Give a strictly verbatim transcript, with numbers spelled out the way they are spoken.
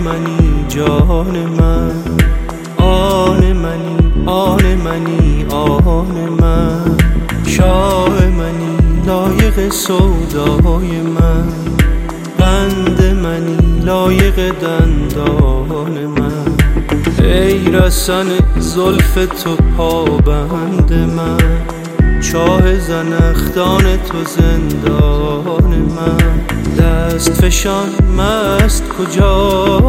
منی جان من، آن منی آن منی آن من، شاه منی لایق سودای من، قند منی لایق دندان من، ای رسن زلف تو پابند من، چاه زنخدان تو زندان من، دست فشان مست کجا